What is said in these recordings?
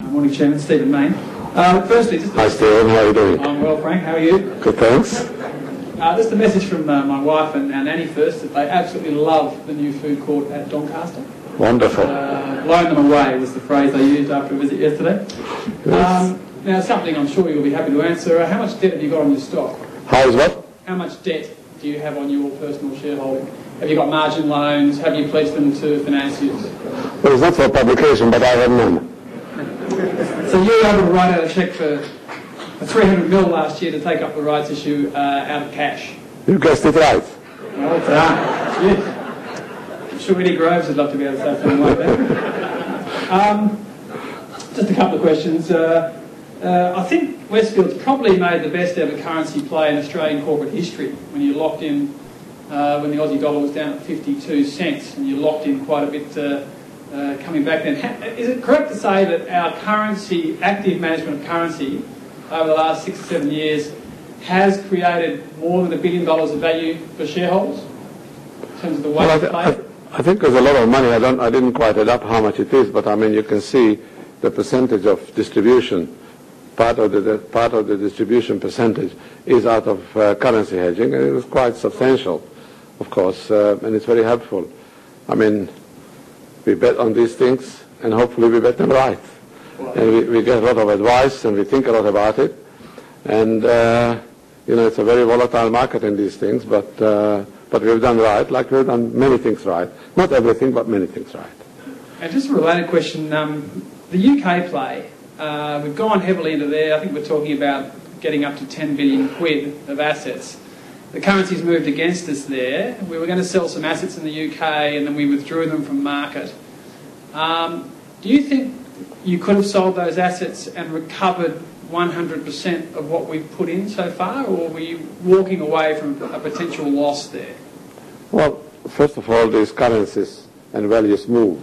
Morning, Chairman. Stephen Mayne. Firstly, just Hi, Stephen. How are you doing? I'm well, Frank. How are you? Good, thanks. Just a message from my wife and our nanny first, that they absolutely love the new food court at Doncaster. Wonderful. Blown them away was the phrase they used after a visit yesterday. Yes. Now, something I'm sure you'll be happy to answer. How much debt have you got on your stock? How is what? How much debt do you have on your personal shareholding? Have you got margin loans? Have you pledged them to financiers? Well, it's not for publication, but I have none. So you were able to write out a cheque for 300 mil last year to take up the rights issue out of cash. You guessed it right. Well done. Yeah. I'm sure Eddie Groves would love to be able to say something like that. Just a couple of questions. I think Westfield's probably made the best ever currency play in Australian corporate history when you locked in, when the Aussie dollar was down at 52 cents, and you locked in quite a bit coming back then. Is it correct to say that our currency, active management of currency over the last 6 or 7 years has created more than $1 billion of value for shareholders in terms of the way it's played? I think there's a lot of money. I didn't quite add up how much it is, but I mean you can see the percentage of distribution. Part of the distribution percentage is out of currency hedging, and it was quite substantial, of course, and it's very helpful. I mean, we bet on these things, and hopefully we bet them right. And we get a lot of advice, and we think a lot about it. And, it's a very volatile market in these things, but we've done right, like we've done many things right. Not everything, but many things right. And just a related question, the UK play, we've gone heavily into there. I think we're talking about getting up to 10 billion quid of assets. The currency's moved against us there. We were going to sell some assets in the UK and then we withdrew them from market. Do you think you could have sold those assets and recovered 100% of what we've put in so far, or were you walking away from a potential loss there? Well, first of all, these currencies and values move.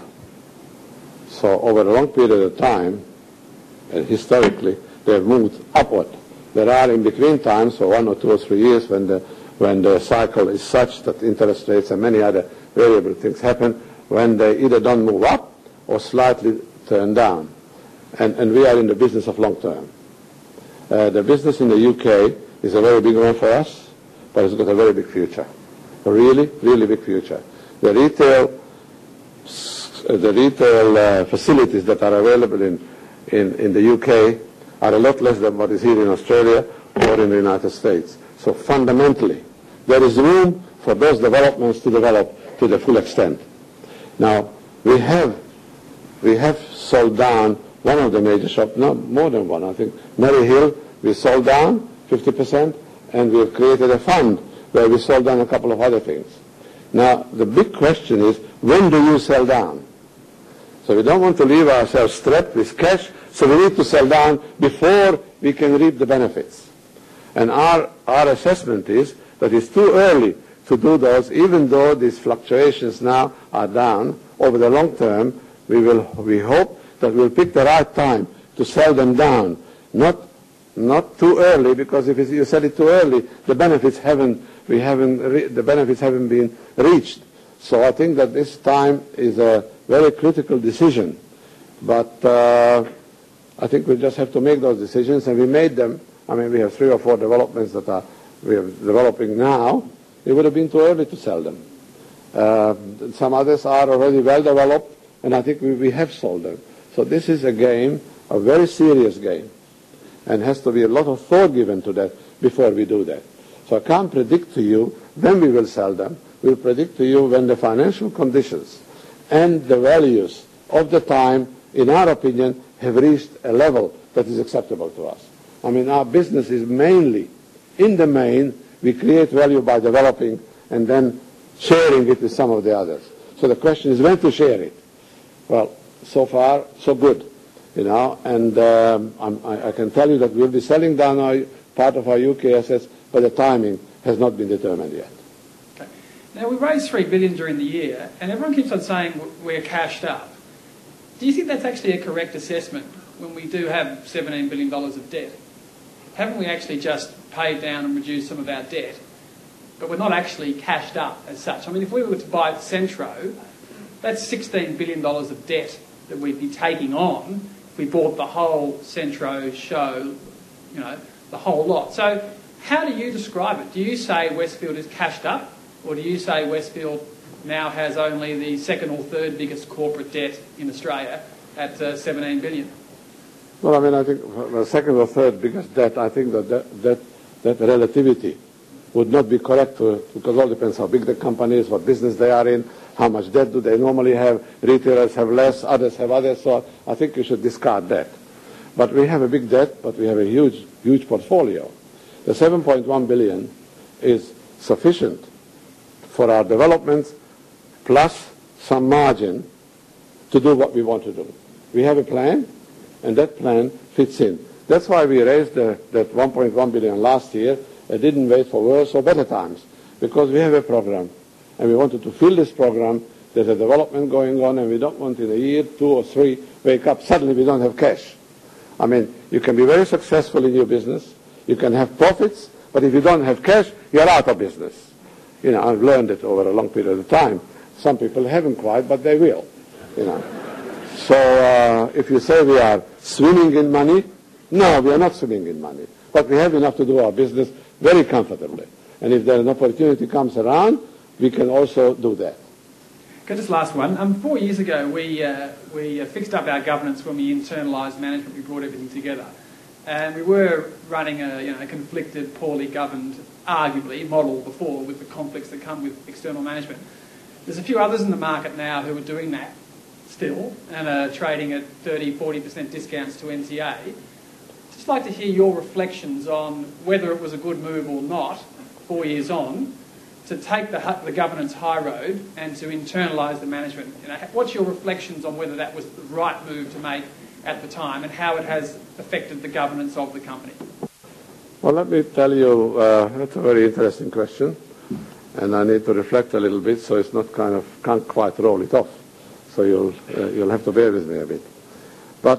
So over a long period of time, and historically, they have moved upward. There are in between times, for 1 or 2 or 3 years, when the cycle is such that interest rates and many other variable things happen, when they either don't move up or slightly turn down. And we are in the business of long term. The business in the UK is a very big one for us, but it's got a very big future. A really, really big future. The retail facilities that are available in the UK are a lot less than what is here in Australia or in the United States. So fundamentally, there is room for those developments to develop to the full extent. Now, we have sold down one of the major shops, not more than one, I think. Mary Hill, we sold down 50%, and we have created a fund where we sold down a couple of other things. Now, the big question is, when do you sell down? So we don't want to leave ourselves strapped with cash, so we need to sell down before we can reap the benefits. And our assessment is that it's too early to do those, even though these fluctuations now are down. Over the long term, we hope that we'll pick the right time to sell them down. Not too early, because if you sell it too early, the benefits haven't been reached. So I think that this time is a very critical decision. But I think we just have to make those decisions, and we made them. I mean, we have 3 or 4 developments that we are developing now. It would have been too early to sell them. Some others are already well developed, and I think we have sold them. So this is a game, a very serious game, and has to be a lot of thought given to that before we do that. So I can't predict to you when we will sell them. We'll predict to you when the financial conditions and the values of the time, in our opinion, have reached a level that is acceptable to us. I mean, our business is mainly, in the main, we create value by developing and then sharing it with some of the others. So the question is when to share it. Well, so far, so good, and I can tell you that we'll be selling down part of our UK assets, but the timing has not been determined yet. Okay. Now, we raised $3 billion during the year, and everyone keeps on saying we're cashed up. Do you think that's actually a correct assessment when we do have $17 billion of debt? Haven't we actually just paid down and reduced some of our debt, but we're not actually cashed up as such? I mean, if we were to buy Centro, that's $16 billion of debt that we'd be taking on we bought the whole Centro show, you know, the whole lot. So how do you describe it? Do you say Westfield is cashed up, or do you say Westfield now has only the second or third biggest corporate debt in Australia at 17 billion? Well, I mean, I think the second or third biggest debt, I think that relativity would not be correct because it all depends how big the company is, what business they are in, how much debt do they normally have. Retailers have less, others have others, so I think you should discard that. But we have a big debt, but we have a huge portfolio. The 7.1 billion is sufficient for our developments plus some margin to do what we want to do. We have a plan, and that plan fits in. That's why we raised that 1.1 billion last year and didn't wait for worse or better times, because we have a program, and we wanted to fill this program. There's a development going on, and we don't want in a year, 2 or 3, wake up, suddenly we don't have cash. I mean, you can be very successful in your business, you can have profits, but if you don't have cash, you're out of business. You know, I've learned it over a long period of time. Some people haven't quite, but they will, you know. So if you say we are swimming in money, no, we are not swimming in money. But we have enough to do our business very comfortably. And if there an opportunity comes around, we can also do that. Okay, just last one. 4 years ago, we fixed up our governance when we internalised management. We brought everything together. And we were running a conflicted, poorly governed, arguably, model before with the conflicts that come with external management. There's a few others in the market now who are doing that still and are trading at 30-40% discounts to NTA. Just like to hear your reflections on whether it was a good move or not, 4 years on, to take the governance high road and to internalise the management. You know, what's your reflections on whether that was the right move to make at the time and how it has affected the governance of the company? Well, let me tell you, that's a very interesting question, and I need to reflect a little bit, so it's not can't quite roll it off. So you'll have to bear with me a bit. But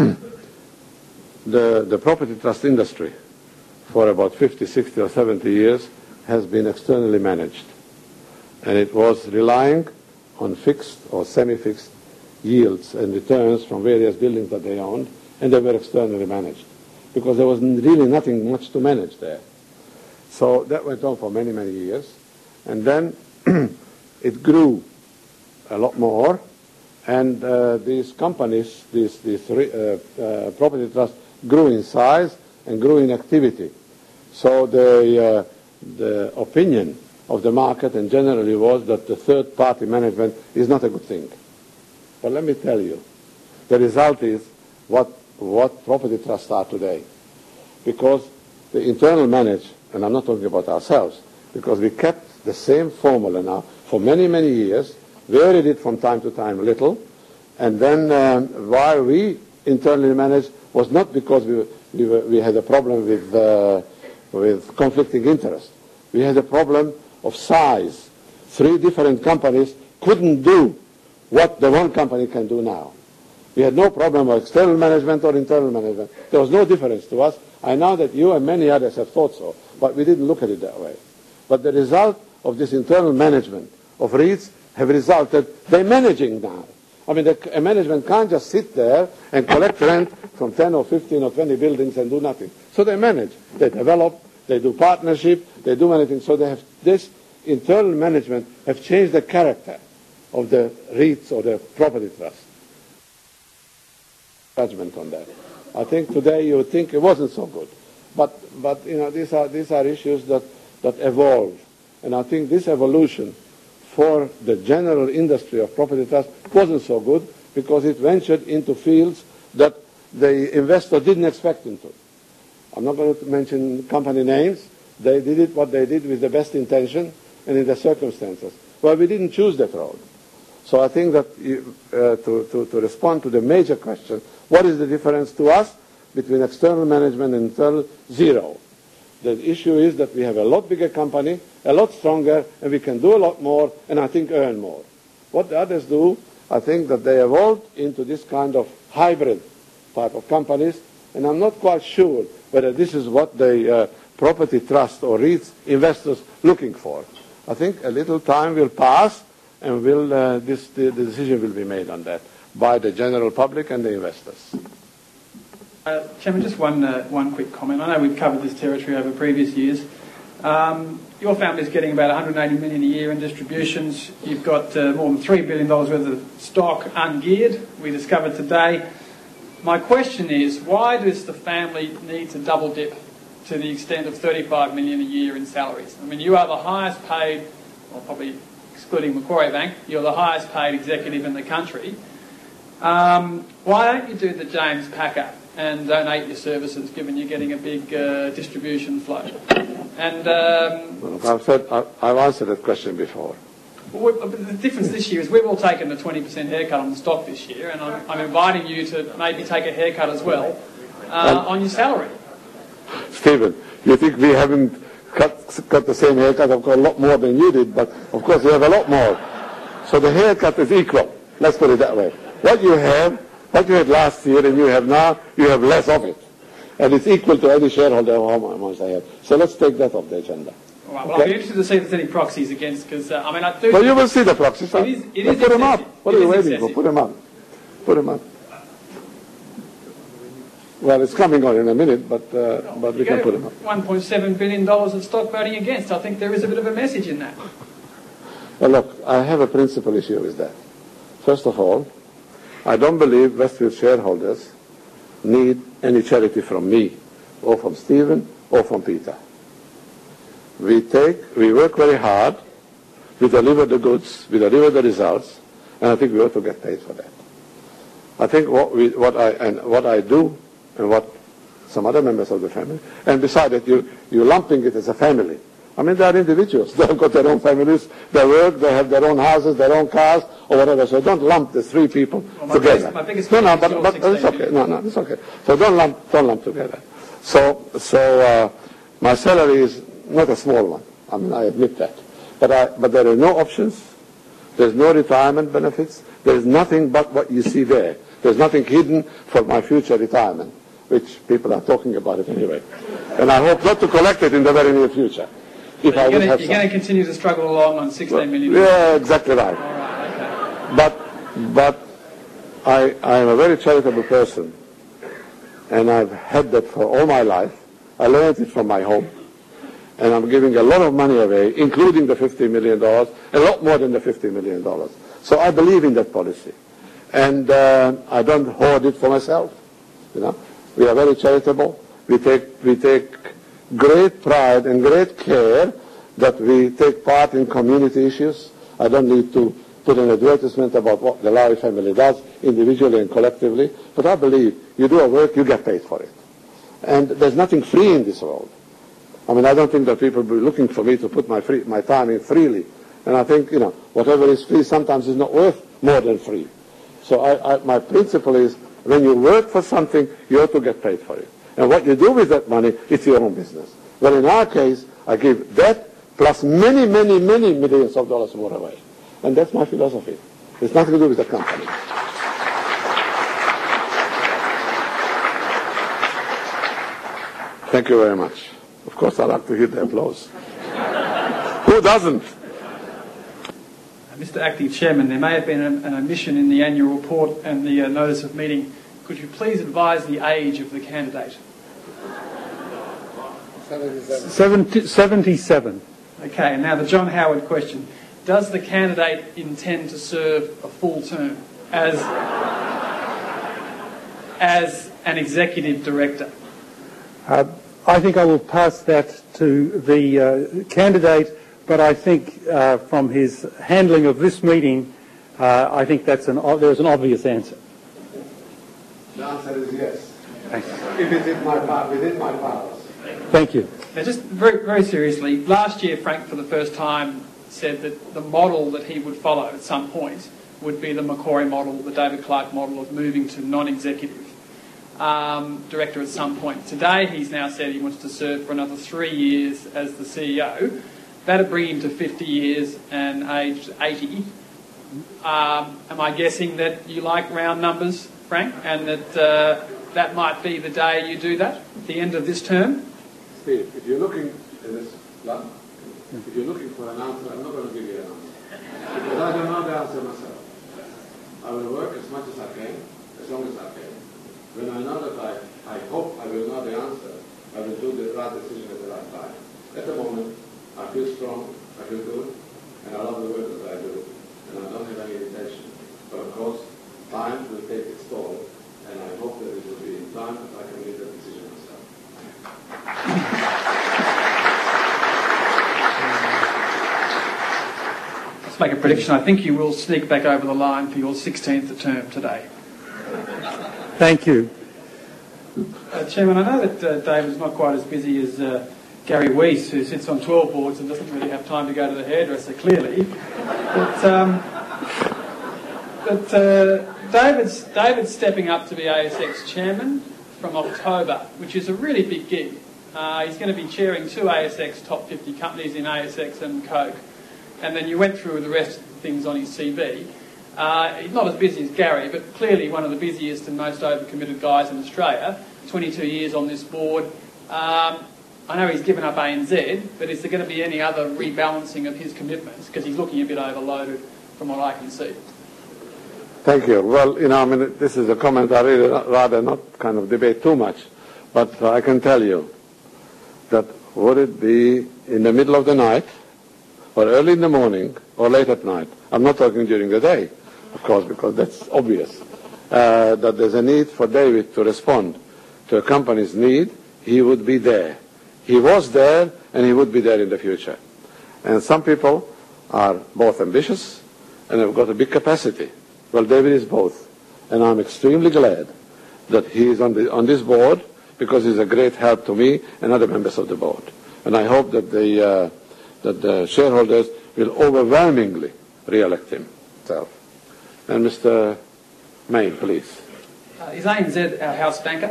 the property trust industry for about 50, 60 or 70 years has been externally managed. And it was relying on fixed or semi-fixed yields and returns from various buildings that they owned, and they were externally managed because there was really nothing much to manage there. So that went on for many, many years. And then it grew a lot more, and these companies, these property trusts, grew in size and grew in activity. So the opinion of the market and generally was that the third-party management is not a good thing. But let me tell you, the result is what property trusts are today. Because the internal manage, and I'm not talking about ourselves, because we kept the same formula now for many, many years, varied it from time to time a little, and then why we internally managed was not because we had a problem with conflicting interest. We had a problem of size. 3 different companies couldn't do what the one company can do now. We had no problem with external management or internal management. There was no difference to us. I know that you and many others have thought so, but we didn't look at it that way. But the result of this internal management of REITs have resulted, they're managing now. I mean, a management can't just sit there and collect rent from 10 or 15 or 20 buildings and do nothing. So they manage. They develop, they do partnership, they do many things. So they have this internal management have changed the character of the REITs or the property trust. Judgment on that. I think today you would think it wasn't so good. But you know, these are issues that evolve. And I think this evolution for the general industry of property trust wasn't so good because it ventured into fields that the investor didn't expect into. I'm not going to mention company names. They did it what they did with the best intention and in the circumstances. Well, we didn't choose that road. So I think that to respond to the major question, what is the difference to us between external management and internal? Zero. The issue is that we have a lot bigger company, a lot stronger, and we can do a lot more, and I think earn more. What the others do, I think that they evolved into this kind of hybrid type of companies, and I'm not quite sure whether this is what the property trust or REITs investors looking for. I think a little time will pass, and the decision will be made on that by the general public and the investors. Chairman, just one quick comment. I know we've covered this territory over previous years. Your family's getting about $180 million a year in distributions. You've got more than $3 billion worth of stock ungeared, we discovered today. My question is, why does the family need to double dip to the extent of $35 million a year in salaries? I mean, you are the highest paid, well, probably excluding Macquarie Bank, you're the highest paid executive in the country. Why don't you do the James Packer and donate your services, given you're getting a big distribution flow? And I've answered that question before. Well, the difference this year is we've all taken a 20% haircut on the stock this year, and I'm inviting you to maybe take a haircut as well on your salary. Stephen, you think we haven't got the same haircut? I've got a lot more than you did, but of course you have a lot more. So the haircut is equal. Let's put it that way. What you had last year and you have now, you have less of it. And it's equal to any shareholder how much I have. So let's take that off the agenda. All right, well, okay. I'll be interested to see if there's any proxies against, because, I do... Well, you will see the proxies. It is put them up. What are you waiting excessive. for? Put them up. Put them up. Well, it's coming on in a minute, but we can put them up. $1.7 billion of stock voting against. I think there is a bit of a message in that. Well, look, I have a principal issue with that. First of all, I don't believe Westfield shareholders need any charity from me, or from Stephen, or from Peter. We work very hard, we deliver the goods, we deliver the results, and I think we ought to get paid for that. I think what I do, and what some other members of the family, and besides that, you're lumping it as a family. I mean, they are individuals. They've got their own families, they work, they have their own houses, their own cars, or whatever. So don't lump the three people together. My biggest but it's okay. No, it's okay. So don't lump together. So my salary is not a small one. I mean, I admit that. But there are no options. There's no retirement benefits. There's nothing but what you see there. There's nothing hidden for my future retirement, which people are talking about it anyway. And I hope not to collect it in the very near future. You're going to continue to struggle along on $16 million? Yeah, exactly right. All right, okay. But I am a very charitable person, and I've had that for all my life. I learned it from my home, and I'm giving a lot of money away, including the $50 million, a lot more than the $50 million. So I believe in that policy, and I don't hoard it for myself. You know, we are very charitable. We take great pride and great care that we take part in community issues. I don't need to put an advertisement about what the Lowry family does individually and collectively, but I believe you do a work, you get paid for it. And there's nothing free in this world. I mean, I don't think that people will be looking for me to put my time in freely. And I think, whatever is free sometimes is not worth more than free. So my principle is, when you work for something, you ought to get paid for it. And what you do with that money, it's your own business. Well, in our case, I give that plus many, many, many millions of dollars more away. And that's my philosophy. It's nothing to do with the company. Thank you very much. Of course, I like to hear the applause. Who doesn't? Mr. Acting Chairman, there may have been an omission in the annual report and the notice of meeting. Could you please advise the age of the candidate? 77. Okay, and now the John Howard question. Does the candidate intend to serve a full term as an executive director? I think I will pass that to the candidate, but I think from his handling of this meeting, I think there's an obvious answer. The answer is yes. Thanks. If it's within my powers. Thank you. Now, just very, very seriously, last year Frank for the first time said that the model that he would follow at some point would be the Macquarie model, the David Clark model of moving to non-executive director at some point. Today he's now said he wants to serve for another 3 years as the CEO. That'd bring him to 50 years and aged 80. Am I guessing that you like round numbers, Frank, and that that might be the day you do that, at the end of this term? Steve, if you're looking at this, if you're looking for an answer, I'm not going to give you an answer. Because I don't know the answer myself. I will work as much as I can, as long as I can. when I know that I hope I will know the answer, I will do the right decision at the right time. At the moment, I feel strong, I feel good, and I love the work that I do, and I don't have any intention. But of course, time will take its toll, and I hope that it will be in time that I can make that decision myself. Let's make a prediction. I think you will sneak back over the line for your 16th term today. Thank you. Chairman, I know that David's not quite as busy as Gary Weiss, who sits on 12 boards and doesn't really have time to go to the hairdresser, clearly. But David's stepping up to be ASX chairman from October, which is a really big gig. He's going to be chairing 2 ASX top 50 companies in ASX and Coke. And then you went through the rest of the things on his CV. He's not as busy as Gary, but clearly one of the busiest and most overcommitted guys in Australia. 22 years on this board. I know he's given up ANZ, but is there going to be any other rebalancing of his commitments? Because he's looking a bit overloaded from what I can see. Thank you. Well, I mean, this is a comment I really rather not kind of debate too much, but I can tell you that would it be in the middle of the night, or early in the morning, or late at night? I'm not talking during the day, of course, because that's obvious, that there's a need for David to respond to a company's need. He would be there. He was there, and he would be there in the future. And some people are both ambitious and have got a big capacity. Well, David is both. And I'm extremely glad that he is on this board, because he's a great help to me and other members of the board. And I hope that the shareholders will overwhelmingly re-elect him. And Mr. Mayne, please. Is ANZ our house banker?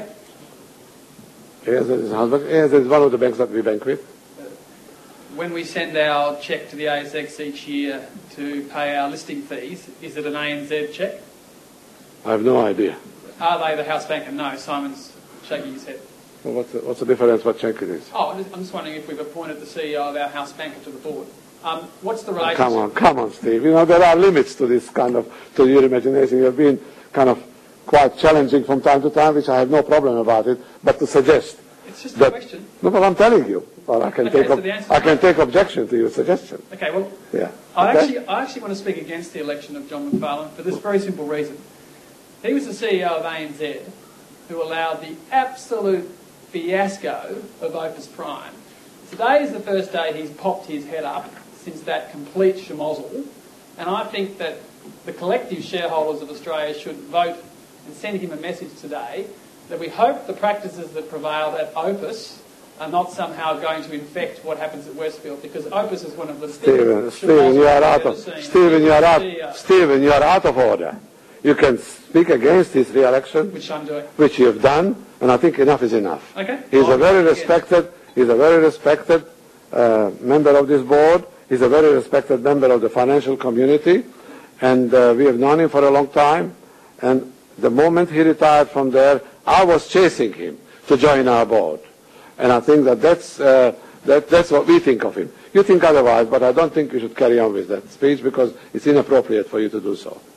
ANZ is one of the banks that we bank with. When we send our cheque to the ASX each year to pay our listing fees, is it an ANZ cheque? I have no idea. Are they the house banker? No, Simon's shaking his head. Well, what's the difference what cheque it is? Oh, I'm just wondering if we've appointed the CEO of our house banker to the board. What's the relationship? Come on, Steve. There are limits to this to your imagination. You've been kind of quite challenging from time to time, which I have no problem about it, but to suggest... It's just a question. No, but I'm telling you. Well, I can take objection to your suggestion. Okay, well, yeah. I actually want to speak against the election of John McFarlane for this very simple reason. He was the CEO of ANZ who allowed the absolute fiasco of Opus Prime. Today is the first day he's popped his head up since that complete schmozzle, and I think that the collective shareholders of Australia should vote and send him a message today that we hope the practices that prevailed at Opus are not somehow going to infect what happens at Westfield, because Opus is one of the Stephen, you are out of order. You can speak against his re-election, which I'm doing, which you have done, and I think enough is enough. Okay. He's a very respected member of this board. He's a very respected member of the financial community, and we have known him for a long time. And the moment he retired from there, I was chasing him to join our board. And I think that's what we think of him. You think otherwise, but I don't think you should carry on with that speech, because it's inappropriate for you to do so.